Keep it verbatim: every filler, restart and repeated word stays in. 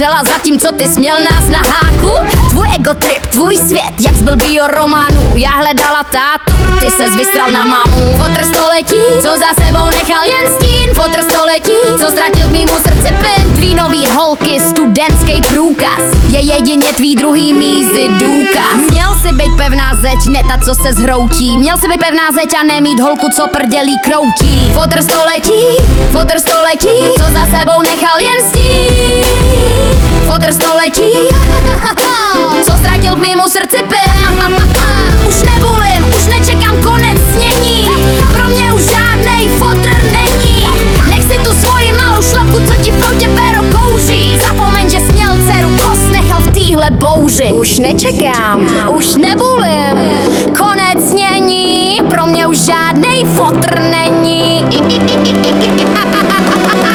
zemřela zatímco ty směl nás na háku. Tvůj ego trip, tvůj svět, jak z blbýho románu. Já hledala tátu, ty ses vystral na mámu. Fotr století, co za sebou nechal jen stín. Fotr století, co ztratil k mýmu srdci plyn. Tvý nový holky, studentský průkaz je jedině tvý druhý mízy důkaz. Měl si být pevná zeď, ne ta, co se zhroutí. Měl si být pevná zeď a nemít holku, co prdělí kroutí. Fotr století, fotr století, co za sebou nechal jen stín. Fotr století, co ztratil k mýmu srdci plyn. Už nebulím, už nečekám konec snění. Pro mě už žádnej fotr není. Nech si tu svoji malou šlapku, co ti v autě pero kouří. Zapomeň, že směl dceru kost nechal v téhle bouři. Už nečekám, už nebulím, konec snění. Pro mě už žádnej fotr není.